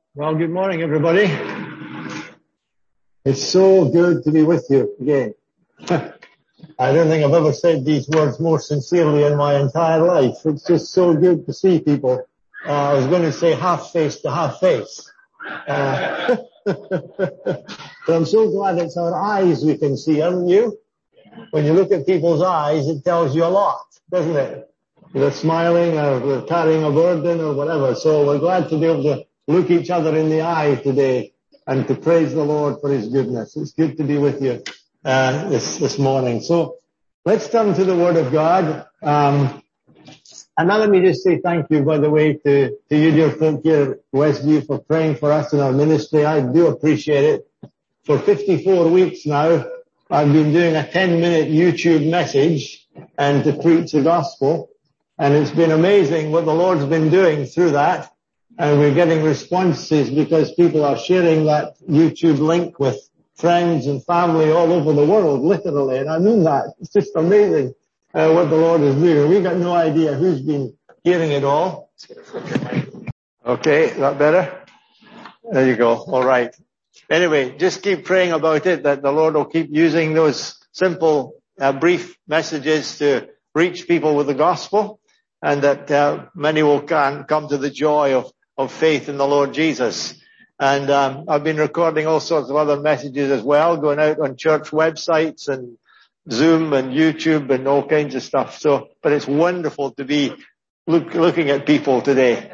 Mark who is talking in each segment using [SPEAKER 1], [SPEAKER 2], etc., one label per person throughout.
[SPEAKER 1] Well, good morning, everybody. It's so good to be with you again. I don't think I've ever said these words more sincerely in my entire life. It's just so good to see people. I was going to say half face to half face. But I'm so glad it's our eyes we can see, aren't you? When you look at people's eyes, it tells you a lot, doesn't it? They're smiling or they're carrying a burden or whatever. So we're glad to be able to look each other in the eye today and to praise the Lord for His goodness. It's good to be with you this morning. So let's turn to the Word of God. And now let me just say thank you, by the way, to you dear folk here at Westview for praying for us in our ministry. I do appreciate it. For 54 weeks now, I've been doing a 10-minute YouTube message and to preach the gospel. And it's been amazing what the Lord's been doing through that. And we're getting responses because people are sharing that YouTube link with friends and family all over the world, literally. And I mean that. It's just amazing what the Lord is doing. We've got no idea who's been hearing it all. Okay, is that better? There you go. All right. Anyway, just keep praying about it, that the Lord will keep using those simple, brief messages to reach people with the gospel, and that many will come to the joy of faith in the Lord Jesus. And I've been recording all sorts of other messages as well, going out on church websites and Zoom and YouTube and all kinds of stuff. But it's wonderful to be looking at people today.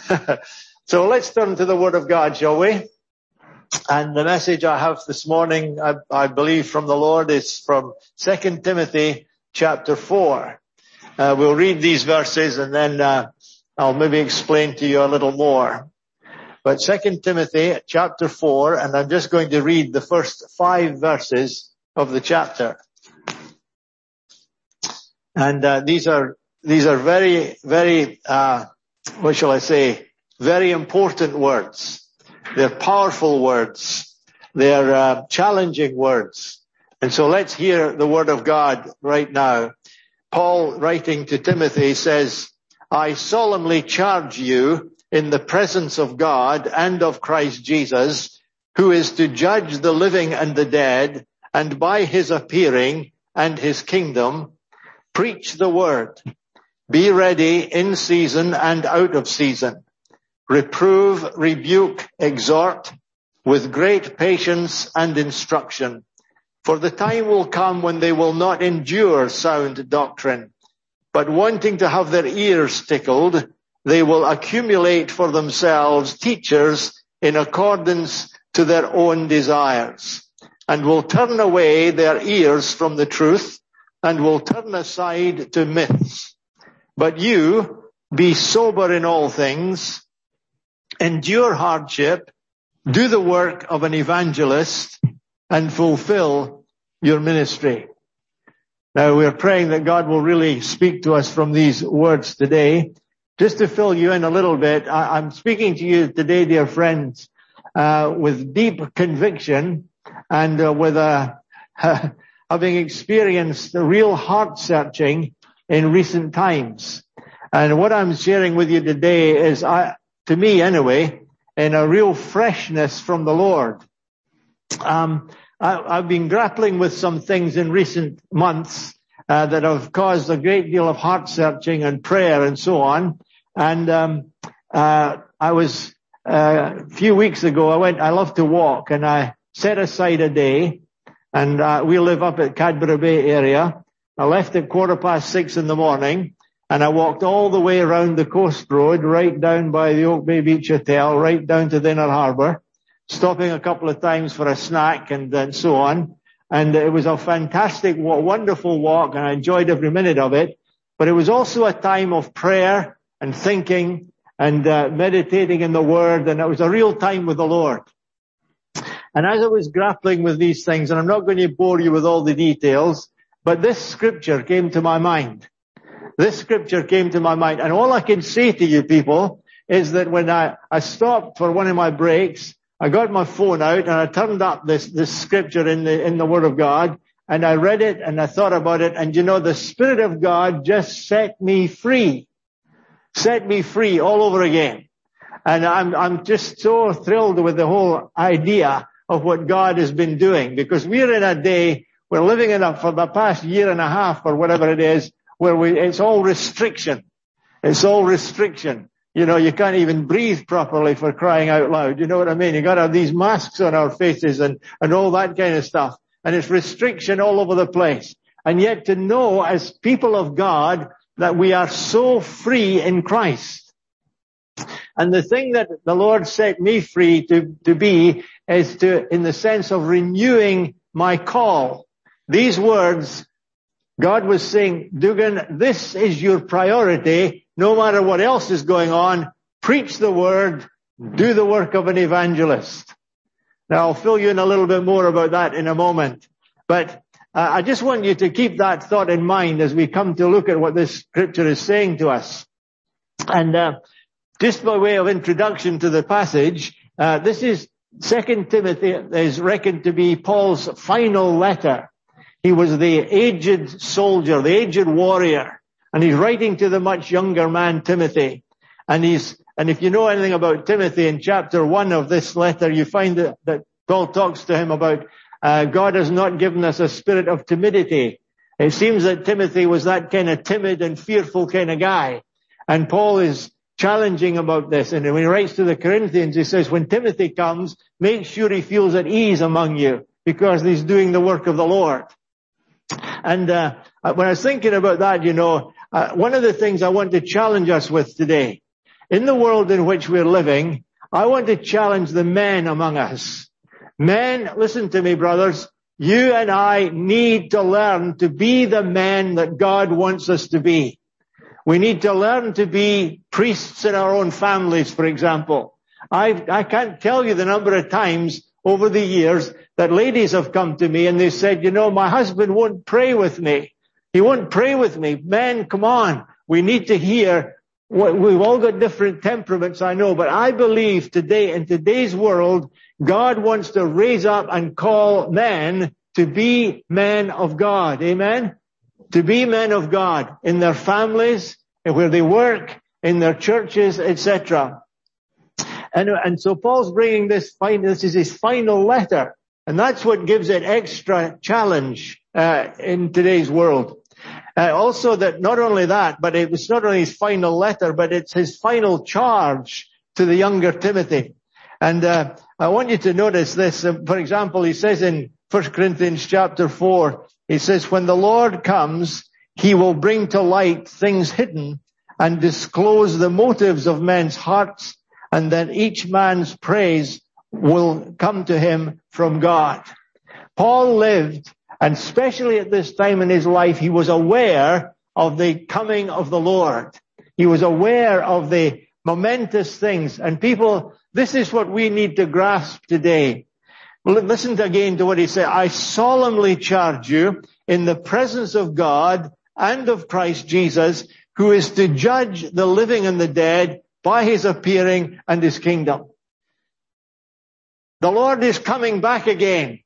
[SPEAKER 1] So let's turn to the Word of God, shall we? And the message I have this morning, I believe from the Lord, is from 2 Timothy chapter 4. We'll read these verses and then I'll maybe explain to you a little more. But 2 Timothy chapter 4, and I'm just going to read the first 5 verses of the chapter. And these are very, very, what shall I say, very important words. They're powerful words. They're challenging words. And so let's hear the Word of God right now. Paul, writing to Timothy, says, I solemnly charge you in the presence of God and of Christ Jesus, who is to judge the living and the dead, and by His appearing and His kingdom, preach the word. Be ready in season and out of season. Reprove, rebuke, exhort with great patience and instruction. For the time will come when they will not endure sound doctrine, but wanting to have their ears tickled, they will accumulate for themselves teachers in accordance to their own desires, and will turn away their ears from the truth, and will turn aside to myths. But you, be sober in all things, endure hardship, do the work of an evangelist, and fulfill your ministry. Now we're praying that God will really speak to us from these words today. Just to fill you in a little bit, I'm speaking to you today, dear friends, with deep conviction and with having experienced real heart searching in recent times. And what I'm sharing with you today is, to me anyway, in a real freshness from the Lord. I've been grappling with some things in recent months that have caused a great deal of heart searching and prayer and so on. And I was a few weeks ago, I love to walk, and I set aside a day, and we live up at Cadbury Bay area. I left at 6:15 in the morning, and I walked all the way around the coast road, right down by the Oak Bay Beach Hotel, right down to the Inner Harbour, stopping a couple of times for a snack and so on. And it was a fantastic, wonderful walk, and I enjoyed every minute of it. But it was also a time of prayer and thinking and meditating in the Word, and it was a real time with the Lord. And as I was grappling with these things, and I'm not going to bore you with all the details, but this scripture came to my mind. This scripture came to my mind. And all I can say to you people is that when I stopped for one of my breaks, I got my phone out and I turned up this scripture in the Word of God, and I read it and I thought about it, and the Spirit of God just set me free all over again. And I'm just so thrilled with the whole idea of what God has been doing, because we're in a day, we're living in for the past year and a half or whatever it is, where it's all restriction. It's all restriction. You know, you can't even breathe properly for crying out loud. You know what I mean? You got to have these masks on our faces and all that kind of stuff. And it's restriction all over the place. And yet to know as people of God that we are so free in Christ. And the thing that the Lord set me free to be is in the sense of renewing my call. These words, God was saying, Dugan, this is your priority, no matter what else is going on. Preach the word, do the work of an evangelist. Now I'll fill you in a little bit more about that in a moment. But I just want you to keep that thought in mind as we come to look at what this scripture is saying to us. And just by way of introduction to the passage, this is 2 Timothy is reckoned to be Paul's final letter. He was the aged soldier, the aged warrior, and he's writing to the much younger man, Timothy. And if you know anything about Timothy, in chapter 1 of this letter, you find that Paul talks to him about God has not given us a spirit of timidity. It seems that Timothy was that kind of timid and fearful kind of guy. And Paul is challenging about this. And when he writes to the Corinthians, he says, when Timothy comes, make sure he feels at ease among you, because he's doing the work of the Lord. And when I was thinking about that, one of the things I want to challenge us with today, in the world in which we're living, I want to challenge the men among us. Men, listen to me, brothers. You and I need to learn to be the men that God wants us to be. We need to learn to be priests in our own families, for example. I can't tell you the number of times over the years that ladies have come to me and they said, my husband won't pray with me. He won't pray with me. Men, come on. We need to hear we've all got different temperaments, I know, but I believe today, in today's world, God wants to raise up and call men to be men of God. Amen? To be men of God in their families, where they work, in their churches, etc. And so Paul's bringing this is his final letter. And that's what gives it extra challenge in today's world. Also that not only that, but it was not only his final letter, but it's his final charge to the younger Timothy. And I want you to notice this. For example, he says in 1 Corinthians chapter 4, he says, when the Lord comes, he will bring to light things hidden and disclose the motives of men's hearts, and then each man's praise will come to him from God. Paul lived, and especially at this time in his life, he was aware of the coming of the Lord. He was aware of the momentous things. And people, this is what we need to grasp today. Listen again to what he said. I solemnly charge you in the presence of God and of Christ Jesus, who is to judge the living and the dead by his appearing and his kingdom. The Lord is coming back again.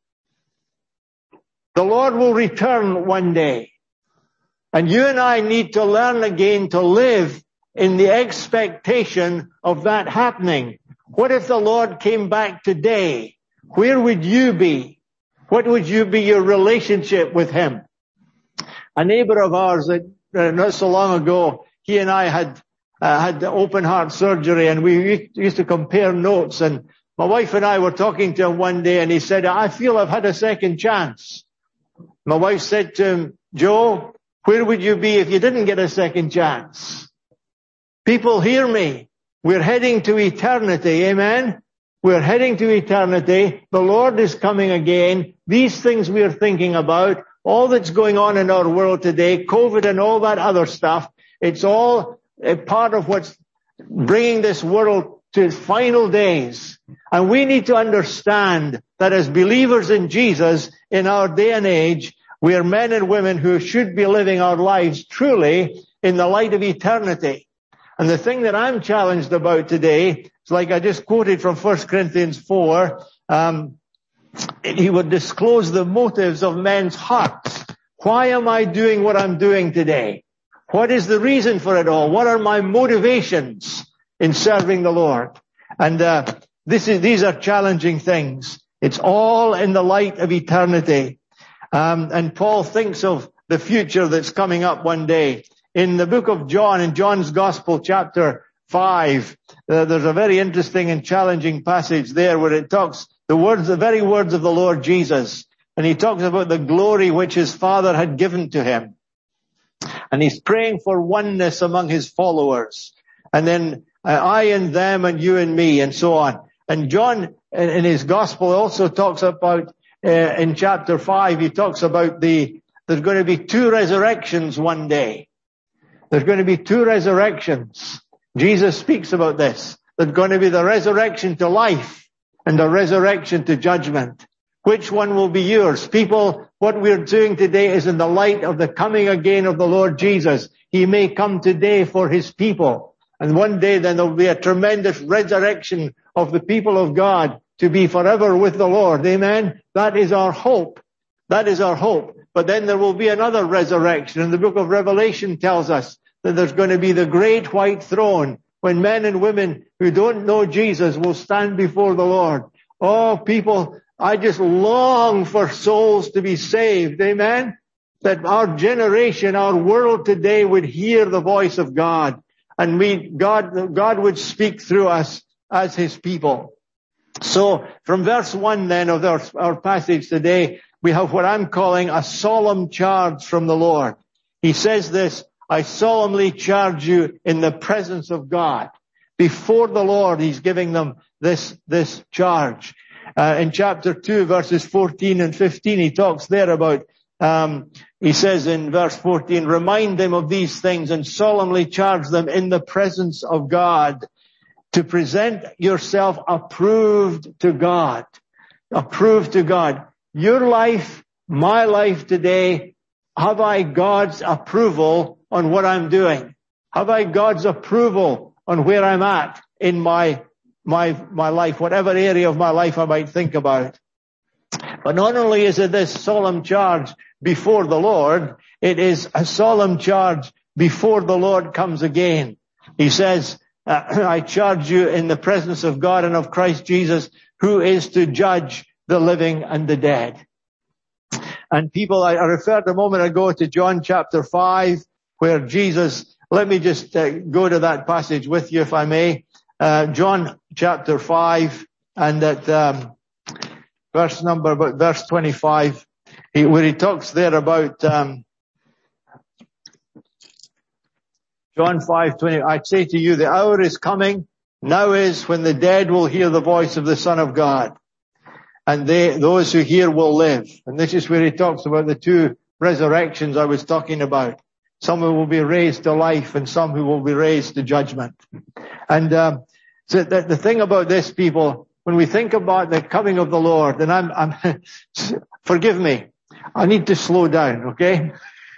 [SPEAKER 1] The Lord will return one day. And you and I need to learn again to live in the expectation of that happening. What if the Lord came back today? Where would you be? What would you be your relationship with him? A neighbor of ours that not so long ago, he and I had open heart surgery, and we used to compare notes, and my wife and I were talking to him one day, and he said, I feel I've had a second chance. My wife said to him, Joe, where would you be if you didn't get a second chance? People, hear me. We're heading to eternity. Amen? We're heading to eternity. The Lord is coming again. These things we're thinking about, all that's going on in our world today, COVID and all that other stuff, it's all a part of what's bringing this world to its final days. And we need to understand that as believers in Jesus, in our day and age, we are men and women who should be living our lives truly in the light of eternity. And the thing that I'm challenged about today is, like I just quoted from 1 Corinthians 4, he would disclose the motives of men's hearts. Why am I doing what I'm doing today? What is the reason for it all? What are my motivations in serving the Lord? And these are challenging things. It's all in the light of eternity. And Paul thinks of the future that's coming up one day. In the book of John, in John's Gospel, chapter 5, there's a very interesting and challenging passage there where it talks the very words of the Lord Jesus. And he talks about the glory which his Father had given to him. And he's praying for oneness among his followers. And then I and them and you and me and so on. And John in his Gospel also talks about, in chapter 5, he talks about there's going to be 2 resurrections one day. There's going to be 2 resurrections. Jesus speaks about this. There's going to be the resurrection to life and the resurrection to judgment. Which one will be yours? People, what we're doing today is in the light of the coming again of the Lord Jesus. He may come today for his people. And one day then there'll be a tremendous resurrection of the people of God to be forever with the Lord. Amen? That is our hope. That is our hope. But then there will be another resurrection. And the book of Revelation tells us that there's going to be the great white throne when men and women who don't know Jesus will stand before the Lord. Oh, people, I just long for souls to be saved. Amen? That our generation, our world today would hear the voice of God. And God would speak through us as his people. So from verse 1 then of our passage today, we have what I'm calling a solemn charge from the Lord. He says this, I solemnly charge you in the presence of God. Before the Lord, he's giving them this charge. In chapter 2, verses 14 and 15, he talks there about, he says in verse 14, remind them of these things and solemnly charge them in the presence of God to present yourself approved to God. Approved to God. Your life, my life today, have I God's approval on what I'm doing? Have I God's approval on where I'm at in my life, whatever area of my life I might think about? But not only is it this solemn charge before the Lord, it is a solemn charge before the Lord comes again. He says, I charge you in the presence of God and of Christ Jesus, who is to judge the living and the dead. And people, I referred a moment ago to John chapter 5, where Jesus, let me just go to that passage with you if I may. John chapter 5 and at verse 25, where he talks there about John 5:20. I say to you, the hour is coming, now is when the dead will hear the voice of the Son of God. And those who hear will live. And this is where he talks about the 2 resurrections I was talking about. Some who will be raised to life and some who will be raised to judgment. And so the thing about this, people, when we think about the coming of the Lord, and I'm forgive me, I need to slow down, okay?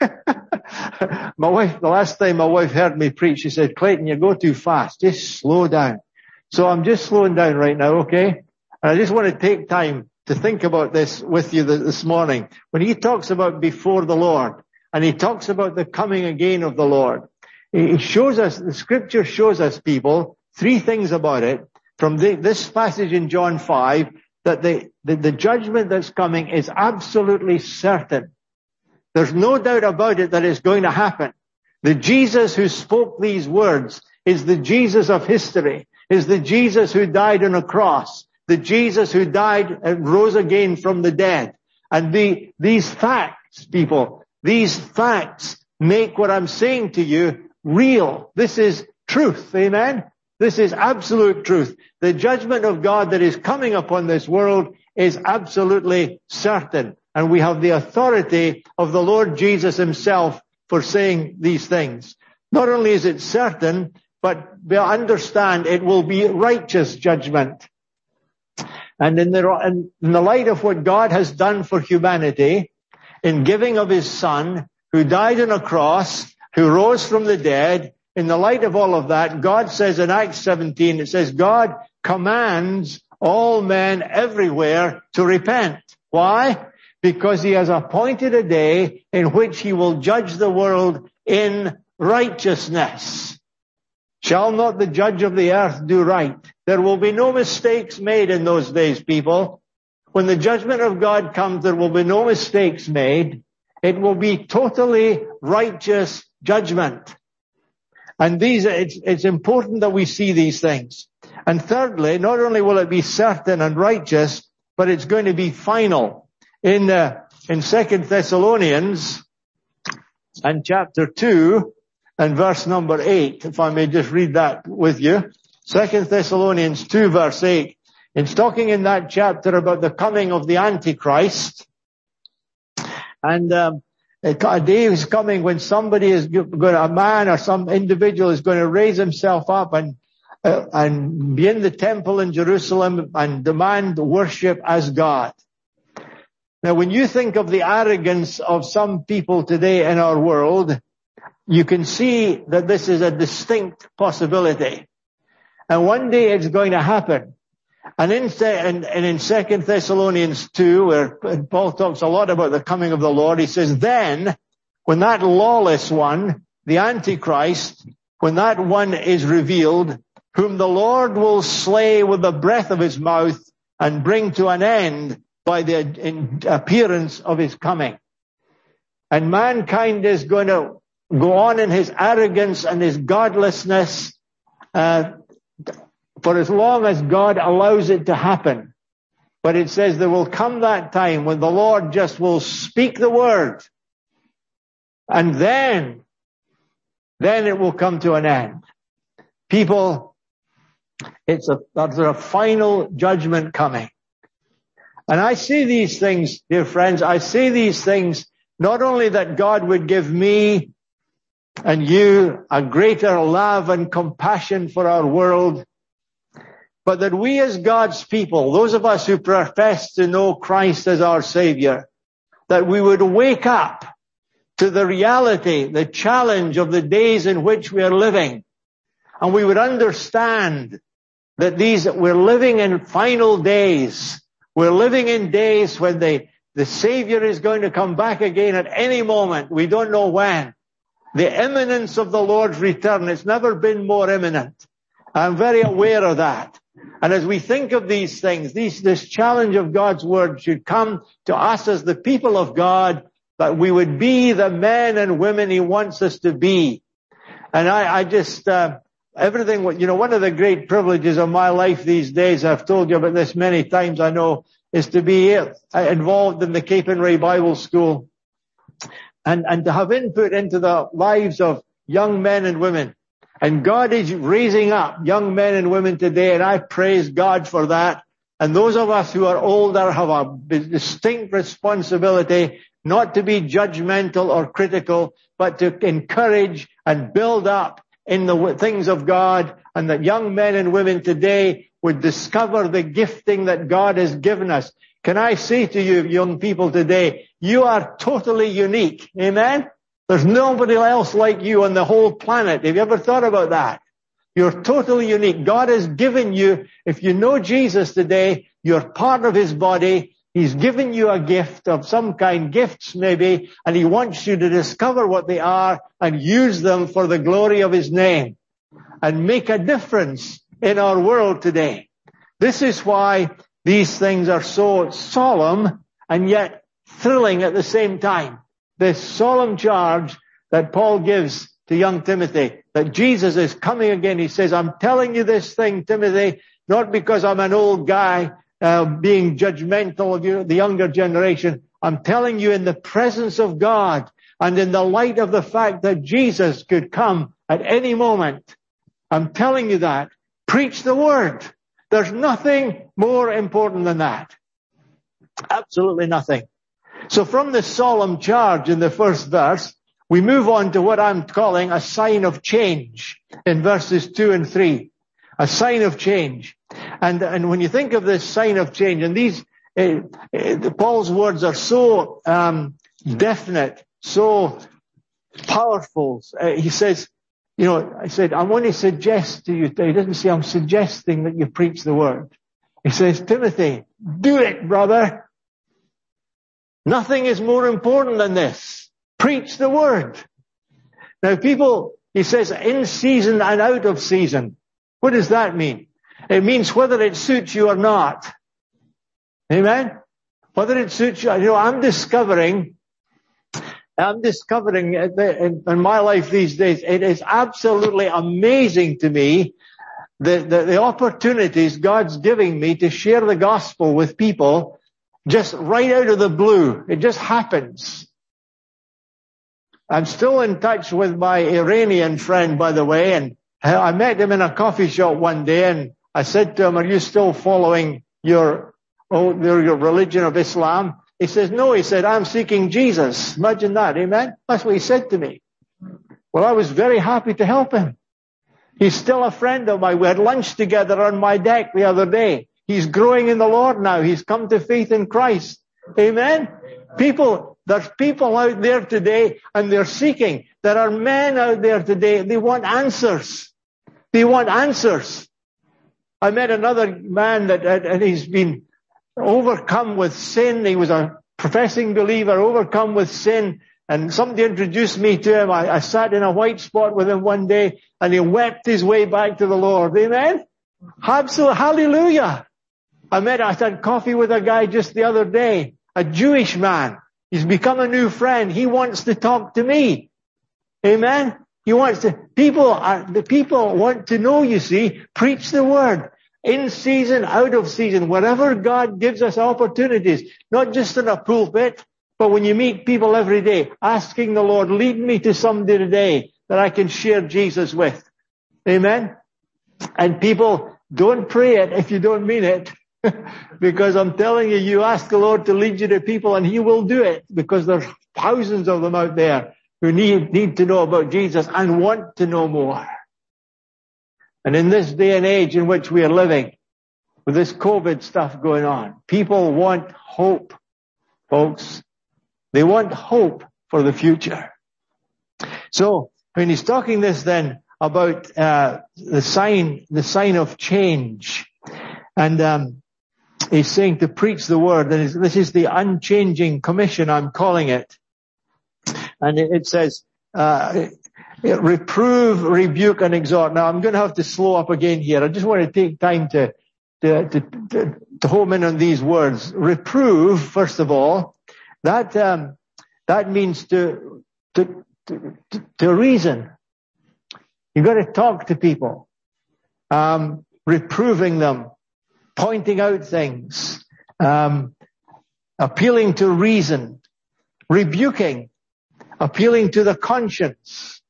[SPEAKER 1] My wife, the last time my wife heard me preach, she said, Clayton, you go too fast. Just slow down. So I'm just slowing down right now, okay? And I just want to take time to think about this with you this morning. When he talks about before the Lord, and he talks about the coming again of the Lord, he shows us, the scripture shows us, people, 3 things about it from this passage in John 5, that the judgment that's coming is absolutely certain. There's no doubt about it that it's going to happen. The Jesus who spoke these words is the Jesus of history, is the Jesus who died on a cross, the Jesus who died and rose again from the dead. And these facts, people, these facts make what I'm saying to you real. This is truth. Amen? This is absolute truth. The judgment of God that is coming upon this world is absolutely certain. And we have the authority of the Lord Jesus himself for saying these things. Not only is it certain, but we understand it will be righteous judgment. And in the light of what God has done for humanity, in giving of his Son, who died on a cross, who rose from the dead, in the light of all of that, God says in Acts 17, it says, God commands all men everywhere to repent. Why? Because he has appointed a day in which he will judge the world in righteousness. Shall not the judge of the earth do right? There will be no mistakes made in those days, people. When the judgment of God comes, there will be no mistakes made. It will be totally righteous judgment. And it's important that we see these things. And thirdly, not only will it be certain and righteous, but it's going to be final. In 2 Thessalonians and chapter 2 and verse number 8, if I may just read that with you. 2 Thessalonians 2 verse 8. It's talking in that chapter about the coming of the Antichrist. And a day is coming when somebody is going, a man or some individual is going to raise himself up and be in the temple in Jerusalem and demand worship as God. Now, when you think of the arrogance of some people today in our world, you can see that this is a distinct possibility. And one day it's going to happen. And in 2 Thessalonians 2, where Paul talks a lot about the coming of the Lord, he says, then, when that lawless one, the Antichrist, when that one is revealed, whom the Lord will slay with the breath of his mouth and bring to an end by the appearance of his coming. And mankind is going to go on in his arrogance and his godlessness, for as long as God allows it to happen. But it says there will come that time when the Lord just will speak the word. And then it will come to an end. People, there's a final judgment coming. And I see these things, dear friends, I see these things not only that God would give me and you a greater love and compassion for our world, but that we as God's people, those of us who profess to know Christ as our Savior, that we would wake up to the reality, the challenge of the days in which we are living. And we would understand that we're living in final days. We're living in days when the Savior is going to come back again at any moment. We don't know when. The imminence of the Lord's return, it's never been more imminent. I'm very aware of that. And as we think of these things, this challenge of God's word should come to us as the people of God, that we would be the men and women He wants us to be. And everything, one of the great privileges of my life these days, I've told you about this many times, I know, is to be involved in the Cape and Ray Bible School and to have input into the lives of young men and women. And God is raising up young men and women today, and I praise God for that. And those of us who are older have a distinct responsibility not to be judgmental or critical, but to encourage and build up in the things of God, and that young men and women today would discover the gifting that God has given us. Can I say to you, young people today, you are totally unique. Amen? There's nobody else like you on the whole planet. Have you ever thought about that? You're totally unique. God has given you, if you know Jesus today, you're part of His body. He's given you a gift of some kind, gifts maybe, and He wants you to discover what they are and use them for the glory of His name and make a difference in our world today. This is why these things are so solemn and yet thrilling at the same time. This solemn charge that Paul gives to young Timothy, that Jesus is coming again. He says, I'm telling you this thing, Timothy, not because I'm an old guy being judgmental of you, the younger generation. I'm telling you in the presence of God and in the light of the fact that Jesus could come at any moment. I'm telling you that. Preach the word. There's nothing more important than that. Absolutely nothing. So from the solemn charge in the first verse, we move on to what I'm calling a sign of change in verses 2 and 3. A sign of change. And when you think of this sign of change, and these, Paul's words are so definite, so powerful. He says, I want to suggest to you, he doesn't say I'm suggesting that you preach the word. He says, Timothy, do it, brother. Nothing is more important than this. Preach the word. Now people, he says, in season and out of season. What does that mean?
[SPEAKER 2] It means whether it suits you or not. Amen? Whether it suits you. I'm discovering in my life these days, it is absolutely amazing to me the opportunities God's giving me to share the gospel with people just right out of the blue. It just happens. I'm still in touch with my Iranian friend, by the way, and I met him in a coffee shop one day, and I said to him, "Are you still following your religion of Islam?" He says, "No." He said, "I'm seeking Jesus." Imagine that, amen? That's what he said to me. Well, I was very happy to help him. He's still a friend of mine. We had lunch together on my deck the other day. He's growing in the Lord now. He's come to faith in Christ. Amen? There's people out there today, and they're seeking. There are men out there today, they want answers. They want answers. I met another man and he's been overcome with sin. He was a professing believer, overcome with sin. And somebody introduced me to him. I sat in a white spot with him one day, and he wept his way back to the Lord. Amen? Absolutely. Hallelujah. I had coffee with a guy just the other day, a Jewish man. He's become a new friend. He wants to talk to me. Amen? The people want to know, you see. Preach the word. In season, out of season, wherever God gives us opportunities, not just in a pulpit, but when you meet people every day, asking the Lord, lead me to somebody today that I can share Jesus with. Amen? And people, don't pray it if you don't mean it. Because I'm telling you, you ask the Lord to lead you to people and He will do it, because there's thousands of them out there who need to know about Jesus and want to know more. And in this day and age in which we are living, with this COVID stuff going on, people want hope, folks. They want hope for the future. So, when he's talking this then about the sign of change, and he's saying to preach the word, and this is the unchanging commission, I'm calling it. And it says, reprove, rebuke, and exhort. Now, I'm going to have to slow up again here. I just want to take time to home in on these words. Reprove, first of all, that means to reason. You've got to talk to people, reproving them, pointing out things, appealing to reason, rebuking, appealing to the conscience,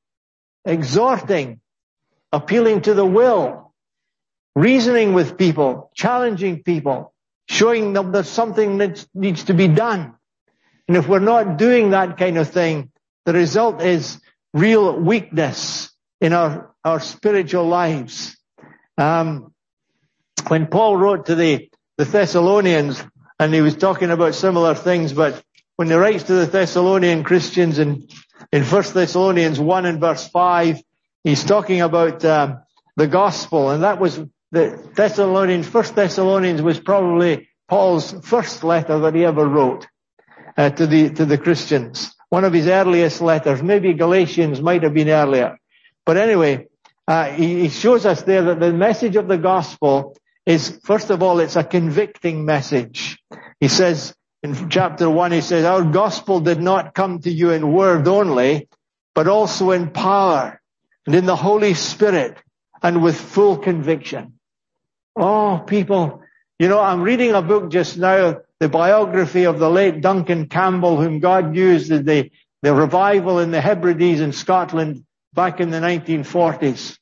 [SPEAKER 2] exhorting, appealing to the will, reasoning with people, challenging people, showing them there's something that needs to be done. And if we're not doing that kind of thing, the result is real weakness in our spiritual lives. When Paul wrote to the Thessalonians, and he was talking about similar things, but when he writes to the Thessalonian Christians in 1 Thessalonians 1 and verse 5, he's talking about the gospel, and that was the Thessalonians. 1 Thessalonians was probably Paul's first letter that he ever wrote to the Christians. One of his earliest letters. Maybe Galatians might have been earlier. But anyway, he shows us there that the message of the gospel is, first of all, it's a convicting message. He says, in chapter 1, he says, our gospel did not come to you in word only, but also in power and in the Holy Spirit and with full conviction. Oh, people, I'm reading a book just now, the biography of the late Duncan Campbell, whom God used in the revival in the Hebrides in Scotland back in the 1940s.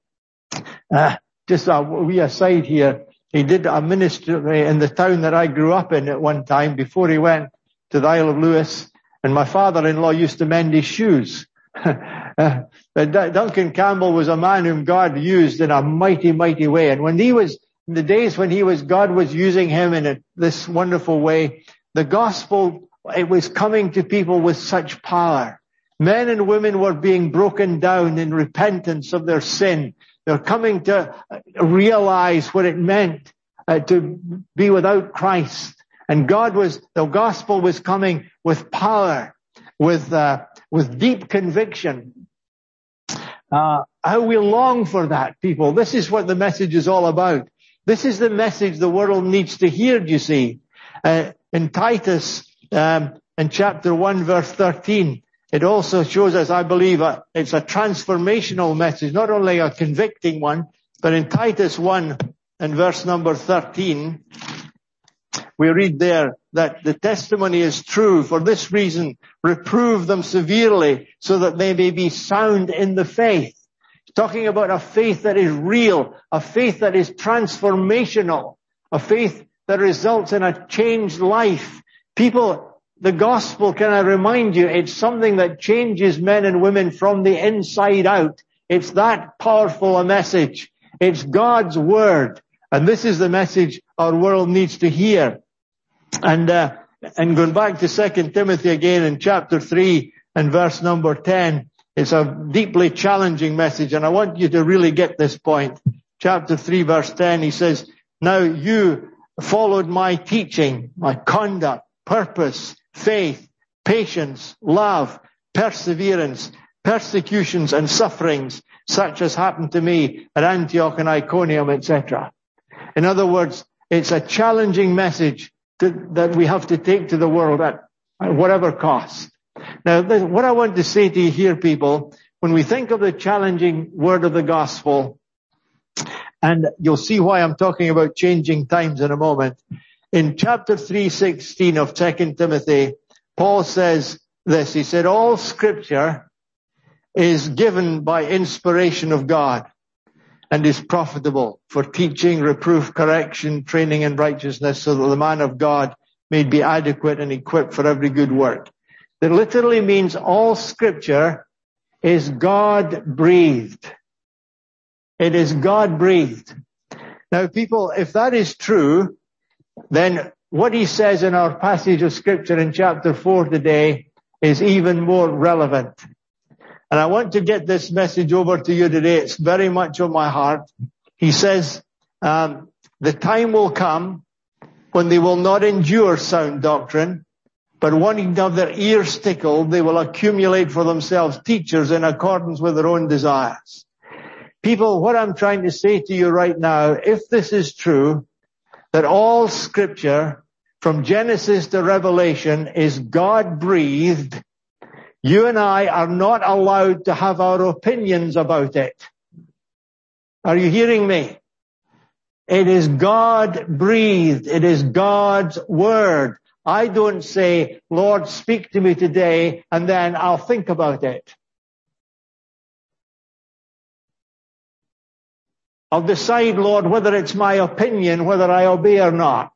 [SPEAKER 2] Just a wee aside here. He did a ministry in the town that I grew up in at one time before he went to the Isle of Lewis. And my father-in-law used to mend his shoes. Duncan Campbell was a man whom God used in a mighty, mighty way. And when he was, in the days when God was using him in this wonderful way, the gospel, it was coming to people with such power. Men and women were being broken down in repentance of their sin. They're coming to realize what it meant to be without Christ. And the gospel was coming with power, with deep conviction. How we long for that, people. This is what the message is all about. This is the message the world needs to hear, you see. In Titus, in chapter 1, verse 13, it also shows us, I believe, it's a transformational message, not only a convicting one, but in Titus 1 and verse number 13, we read there that the testimony is true. For this reason, reprove them severely so that they may be sound in the faith. Talking about a faith that is real, a faith that is transformational, a faith that results in a changed life. People, the gospel, can I remind you, it's something that changes men and women from the inside out. It's that powerful a message. It's God's word. And this is the message our world needs to hear. And going back to 2 Timothy again in chapter 3 and verse number 10, it's a deeply challenging message, and I want you to really get this point. Chapter 3 verse 10, he says, now you followed my teaching, my conduct, purpose, faith, patience, love, perseverance, persecutions and sufferings, such as happened to me at Antioch and Iconium, etc. In other words, it's a challenging message that we have to take to the world at whatever cost. Now, what I want to say to you here, people, when we think of the challenging word of the gospel, and you'll see why I'm talking about changing times in a moment. In chapter 3:16 of 2 Timothy, Paul says this. He said, all scripture is given by inspiration of God and is profitable for teaching, reproof, correction, training in righteousness, so that the man of God may be adequate and equipped for every good work. That literally means all scripture is God-breathed. It is God-breathed. Now, people, if that is true, then what he says in our passage of scripture in chapter 4 today is even more relevant. And I want to get this message over to you today. It's very much on my heart. He says, the time will come when they will not endure sound doctrine, but wanting to have their ears tickled, they will accumulate for themselves teachers in accordance with their own desires. People, what I'm trying to say to you right now, if this is true, that all scripture from Genesis to Revelation is God-breathed, you and I are not allowed to have our opinions about it. Are you hearing me? It is God-breathed. It is God's word. I don't say, Lord, speak to me today, and then I'll think about it. I'll decide, Lord, whether it's my opinion, whether I obey or not.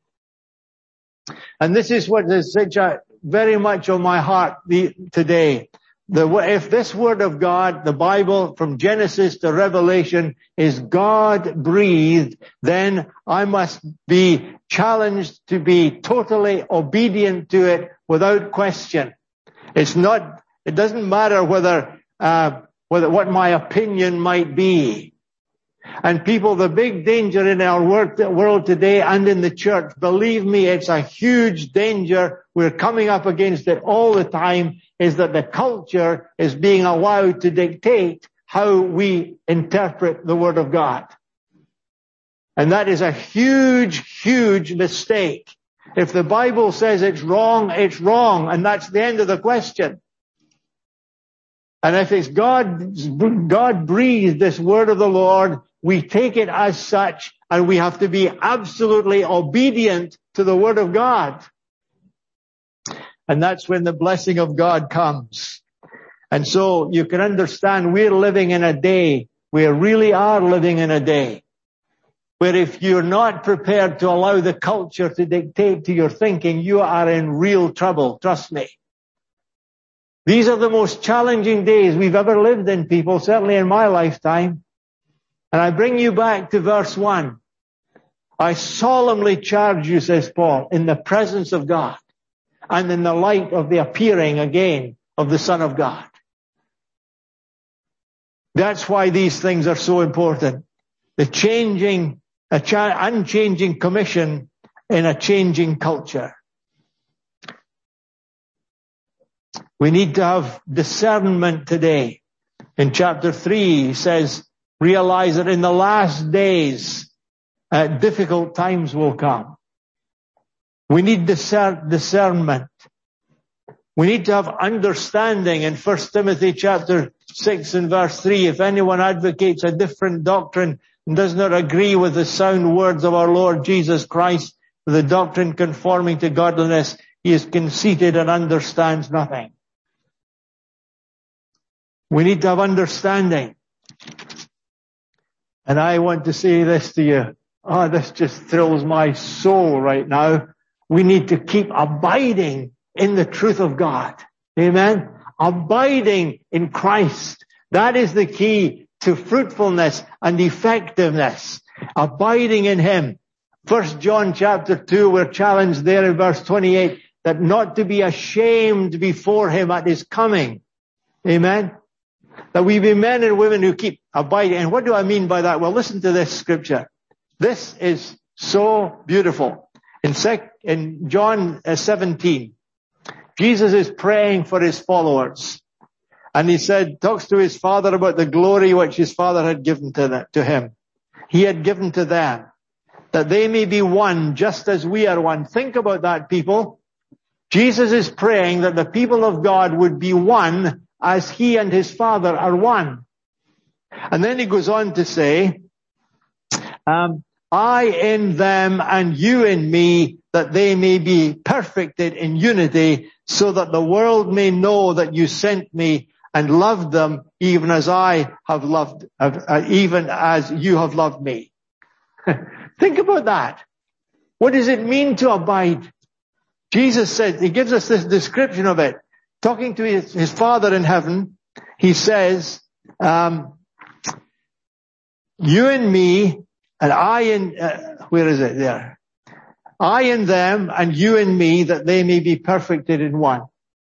[SPEAKER 2] And this is what is very much on my heart today. If this word of God, the Bible from Genesis to Revelation, is God-breathed, then I must be challenged to be totally obedient to it without question. It doesn't matter what my opinion might be. And people, the big danger in our world today and in the church, believe me, it's a huge danger. We're coming up against it all the time, is that the culture is being allowed to dictate how we interpret the Word of God. And that is a huge, huge mistake. If the Bible says it's wrong, and that's the end of the question. And if it's God breathed this word of the Lord, we take it as such, and we have to be absolutely obedient to the word of God. And that's when the blessing of God comes. And so you can understand we really are living in a day where if you're not prepared to allow the culture to dictate to your thinking, you are in real trouble. Trust me. These are the most challenging days we've ever lived in, people, certainly in my lifetime. And I bring you back to verse 1. I solemnly charge you, says Paul, in the presence of God and in the light of the appearing again of the Son of God. That's why these things are so important. The unchanging commission in a changing culture. We need to have discernment today. In chapter 3, he says, realize that in the last days, difficult times will come. We need discernment. We need to have understanding. In 1 Timothy chapter 6 and verse 3, if anyone advocates a different doctrine and does not agree with the sound words of our Lord Jesus Christ, the doctrine conforming to godliness, he is conceited and understands nothing. We need to have understanding. And I want to say this to you. Oh, this just thrills my soul right now. We need to keep abiding in the truth of God. Amen? Abiding in Christ. That is the key to fruitfulness and effectiveness. Abiding in Him. 1 John chapter 2, we're challenged there in verse 28 that not to be ashamed before Him at His coming. Amen? That we be men and women who keep abiding. And what do I mean by that? Well, listen to this scripture. This is so beautiful. In John 17, Jesus is praying for His followers. And He talks to His Father about the glory which His Father had given to Him. He had given to them. That they may be one just as we are one. Think about that, people. Jesus is praying that the people of God would be one as He and His Father are one. And then He goes on to say, I in them and you in me, that they may be perfected in unity, so that the world may know that you sent me and loved them even as I have loved, even as you have loved me. Think about that. What does it mean to abide? Jesus said, He gives us this description of it. Talking to His Father in heaven, He says, you and me, and I in, where is it there? I in them, and you and me, that they may be perfected in one.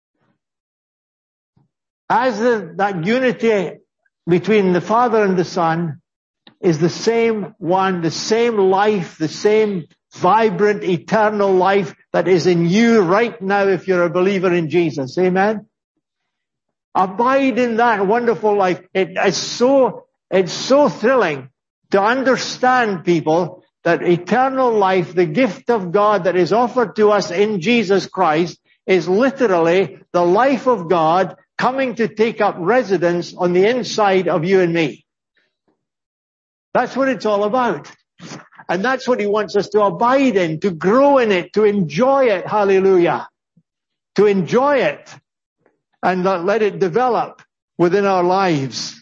[SPEAKER 2] As that unity between the Father and the Son is the same one, the same life, the same vibrant, eternal life that is in you right now if you're a believer in Jesus. Amen? Abide in that wonderful life. It's so thrilling to understand, people, that eternal life, the gift of God that is offered to us in Jesus Christ, is literally the life of God coming to take up residence on the inside of you and me. That's what it's all about. And that's what He wants us to abide in, to grow in it, to enjoy it. Hallelujah. To enjoy it and not let it develop within our lives.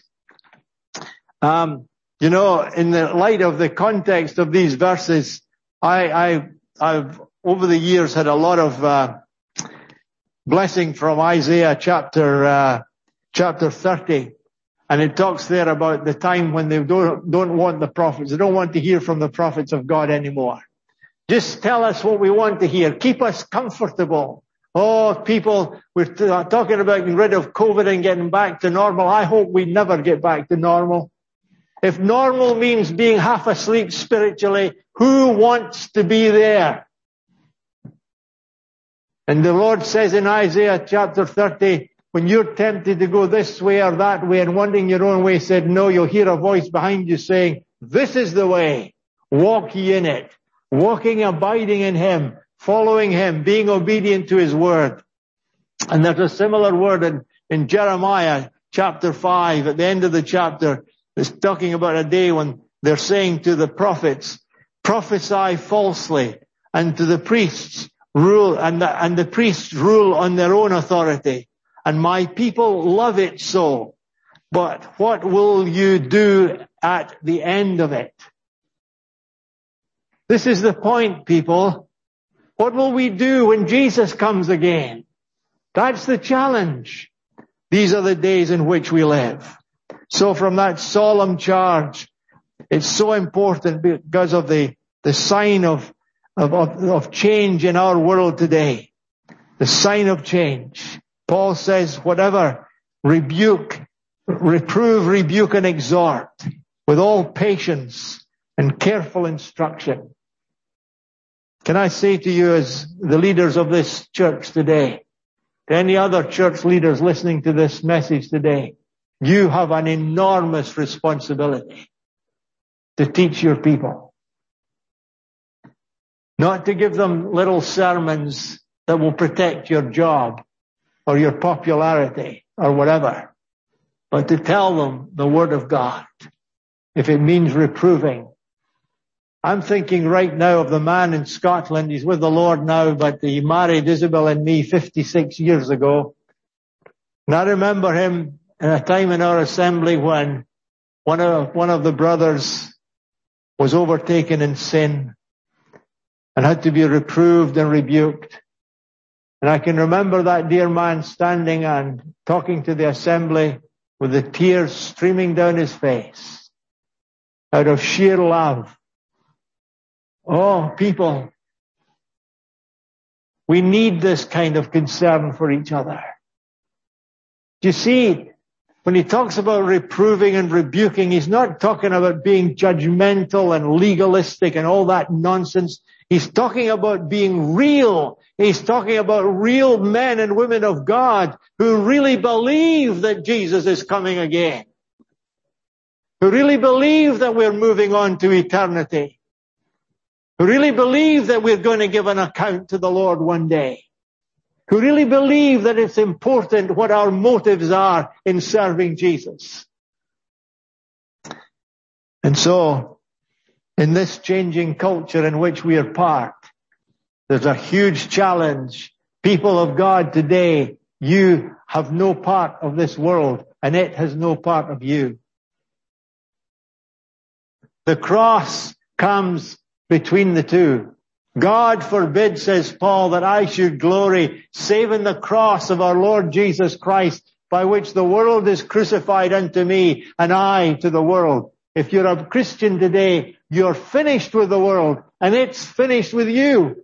[SPEAKER 2] In the light of the context of these verses, I've over the years had a lot of blessing from Isaiah chapter 30. And it talks there about the time when they don't want the prophets. They don't want to hear from the prophets of God anymore. Just tell us what we want to hear. Keep us comfortable. Oh, people, we're talking about getting rid of COVID and getting back to normal. I hope we never get back to normal. If normal means being half asleep spiritually, who wants to be there? And the Lord says in Isaiah chapter 30, when you're tempted to go this way or that way and wanting your own way, He said, no, you'll hear a voice behind you saying, this is the way. Walk ye in it. Walking, abiding in Him, following Him, being obedient to His word. And there's a similar word in Jeremiah chapter 5, at the end of the chapter. It's talking about a day when they're saying to the prophets, prophesy falsely, and to the priests rule, and the priests rule on their own authority. And my people love it so. But what will you do at the end of it? This is the point, people. What will we do when Jesus comes again? That's the challenge. These are the days in which we live. So from that solemn charge, it's so important because of the sign of change in our world today. The sign of change. Paul says, whatever, reprove, rebuke, and exhort with all patience and careful instruction. Can I say to you as the leaders of this church today, to any other church leaders listening to this message today, You have an enormous responsibility to teach your people. Not to give them little sermons that will protect your job or your popularity or whatever, but to tell them the Word of God, if it means reproving. I'm thinking right now of the man in Scotland. He's with the Lord now, but he married Isabel and me 56 years ago. And I remember him in a time in our assembly when one of the brothers was overtaken in sin and had to be reproved and rebuked. And I can remember that dear man standing and talking to the assembly with the tears streaming down his face out of sheer love. Oh, people, we need this kind of concern for each other. Do you see, when he talks about reproving and rebuking, he's not talking about being judgmental and legalistic and all that nonsense. He's talking about being real. He's talking about real men and women of God who really believe that Jesus is coming again. Who really believe that we're moving on to eternity. Who really believe that we're going to give an account to the Lord one day. Who really believe that it's important what our motives are in serving Jesus. And so, in this changing culture in which we are part, there's a huge challenge. People of God today, you have no part of this world, and it has no part of you. The cross comes between the two. God forbid, says Paul, that I should glory save in the cross of our Lord Jesus Christ, by which the world is crucified unto me and I to the world. If you're a Christian today, you're finished with the world and it's finished with you.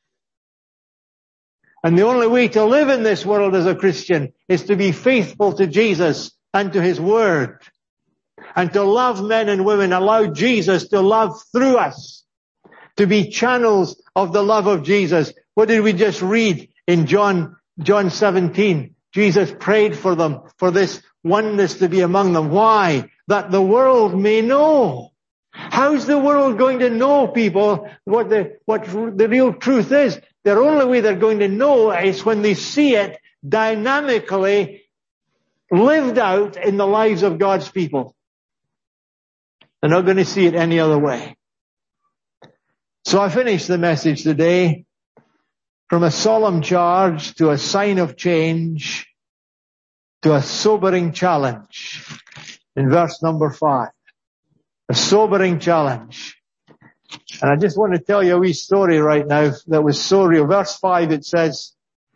[SPEAKER 2] And the only way to live in this world as a Christian is to be faithful to Jesus and to His Word. And to love men and women, allow Jesus to love through us. To be channels of the love of Jesus. What did we just read in John 17? Jesus prayed for them, for this oneness to be among them. Why? That the world may know. How's the world going to know, people, what the real truth is? The only way they're going to know is when they see it dynamically lived out in the lives of God's people. They're not going to see it any other way. So I finished the message today from a solemn charge to a sign of change to a sobering challenge in verse number 5. A sobering challenge. And I just want to tell you a wee story right now that was so real. Verse 5, it says,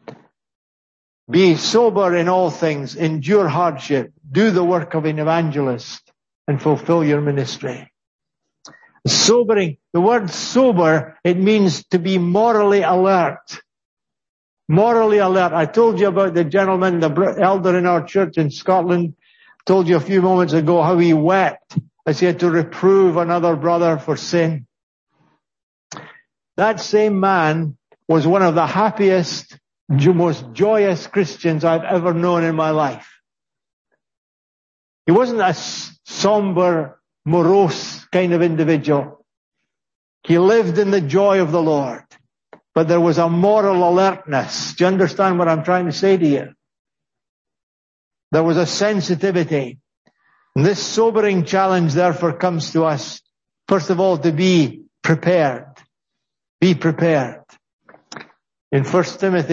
[SPEAKER 2] be sober in all things, endure hardship, do the work of an evangelist, and fulfill your ministry. Sobering, the word sober, it means to be morally alert. Morally alert. I told you about the gentleman, the elder in our church in Scotland. I told you a few moments ago how he wept as he had to reprove another brother for sin. That same man was one of the happiest, most joyous Christians I've ever known in my life. He wasn't a somber, morose kind of individual. He lived in the joy of the Lord. But there was a moral alertness. Do you understand what I'm trying to say to you? There was a sensitivity. And this sobering challenge therefore comes to us, first of all, to be prepared. Be prepared. In 1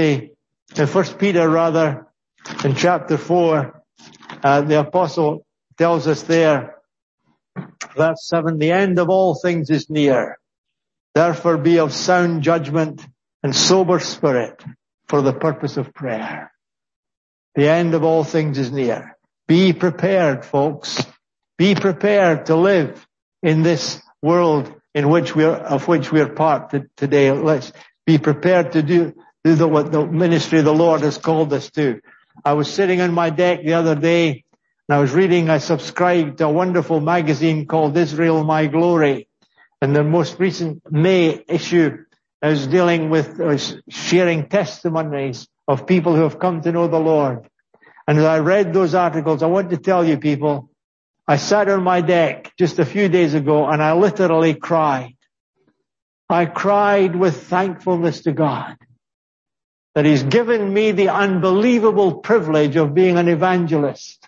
[SPEAKER 2] Peter, in chapter 4, the apostle tells us there, verse 7, the end of all things is near. Therefore be of sound judgment and sober spirit for the purpose of prayer. The end of all things is near. Be prepared, folks. Be prepared to live in this world of which we are part today. Let's be prepared to do what the ministry of the Lord has called us to. I was sitting on my deck the other day and I subscribed to a wonderful magazine called Israel My Glory. And the most recent May issue is dealing with sharing testimonies of people who have come to know the Lord. And as I read those articles, I want to tell you people, I sat on my deck just a few days ago and I literally cried. I cried with thankfulness to God that He's given me the unbelievable privilege of being an evangelist.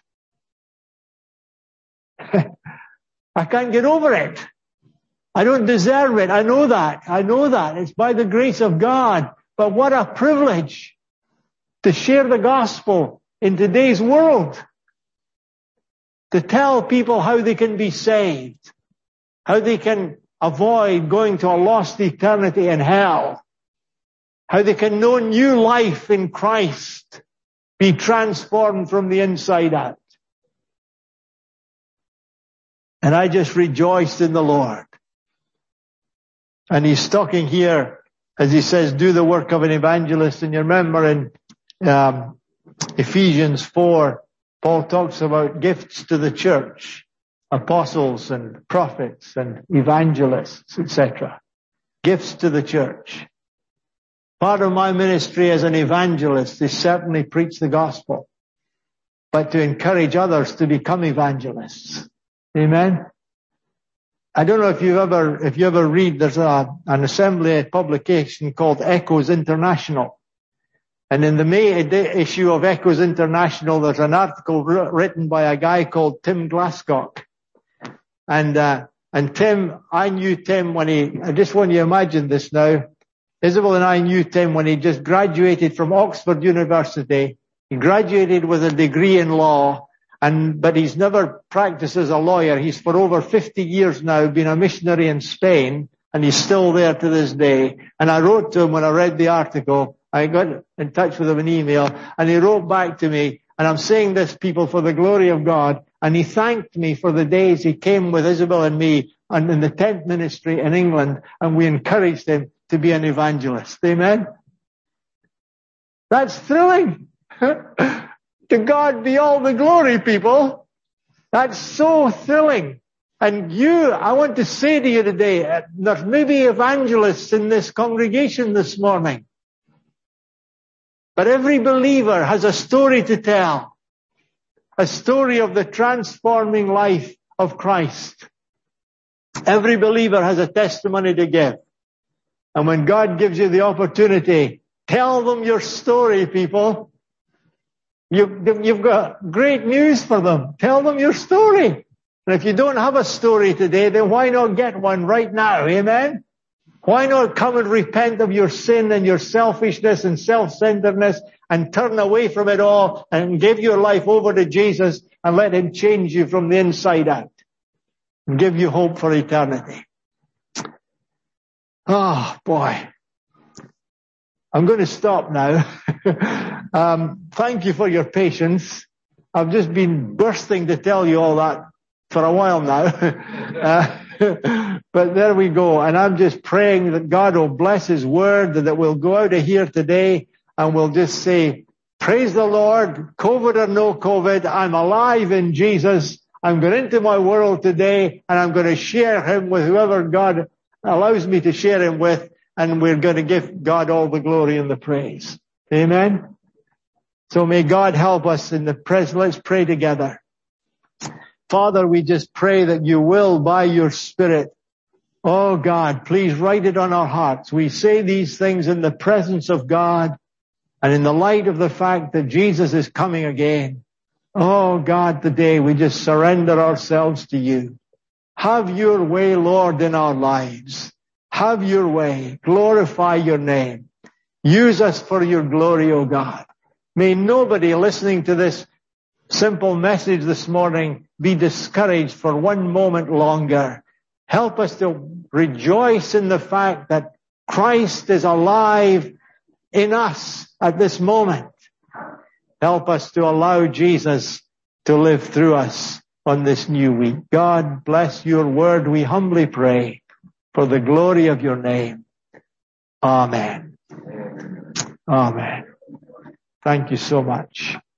[SPEAKER 2] I can't get over it. I don't deserve it. I know that. It's by the grace of God. But what a privilege to share the gospel in today's world. To tell people how they can be saved. How they can avoid going to a lost eternity in hell. How they can know new life in Christ. Be transformed from the inside out. And I just rejoiced in the Lord. And He's talking here, as He says, do the work of an evangelist. And you remember in Ephesians 4, Paul talks about gifts to the church. Apostles and prophets and evangelists, etc. Gifts to the church. Part of my ministry as an evangelist is certainly preach the gospel, but to encourage others to become evangelists. Amen. I don't know if you ever read, there's an assembly publication called Echoes International. And in the May issue of Echoes International, there's an article written by a guy called Tim Glasscock. And Tim, I knew Tim I just want you to imagine this now. Isabel and I knew Tim when he just graduated from Oxford University. He graduated with a degree in law, but he's never practiced as a lawyer. He's for over 50 years now been a missionary in Spain, and he's still there to this day. And I wrote to him when I read the article. I got in touch with him an email, and he wrote back to me, and I'm saying this, people, for the glory of God, and he thanked me for the days he came with Isabel and me and in the tent ministry in England, and we encouraged him to be an evangelist. Amen? That's thrilling. To God be all the glory, people. That's so thrilling. And I want to say to you today, there's maybe evangelists in this congregation this morning. But every believer has a story to tell. A story of the transforming life of Christ. Every believer has a testimony to give. And when God gives you the opportunity, tell them your story, people. You've got great news for them. Tell them your story. And if you don't have a story today, then why not get one right now? Amen? Why not come and repent of your sin and your selfishness and self-centeredness and turn away from it all and give your life over to Jesus and let Him change you from the inside out and give you hope for eternity. Oh, boy. I'm going to stop now. Thank you for your patience. I've just been bursting to tell you all that for a while now. But there we go. And I'm just praying that God will bless His word, that we'll go out of here today and we'll just say, praise the Lord, COVID or no COVID, I'm alive in Jesus. I'm going into my world today and I'm going to share Him with whoever God allows me to share Him with. And we're going to give God all the glory and the praise. Amen. So may God help us in the present. Let's pray together. Father, we just pray that You will, by Your Spirit, oh God, please write it on our hearts. We say these things in the presence of God and in the light of the fact that Jesus is coming again. Oh God, today we just surrender ourselves to You. Have Your way, Lord, in our lives. Have Your way. Glorify Your name. Use us for Your glory, O God. May nobody listening to this simple message this morning be discouraged for one moment longer. Help us to rejoice in the fact that Christ is alive in us at this moment. Help us to allow Jesus to live through us on this new week. God bless Your word, we humbly pray, for the glory of Your name. Amen. Amen. Thank you so much.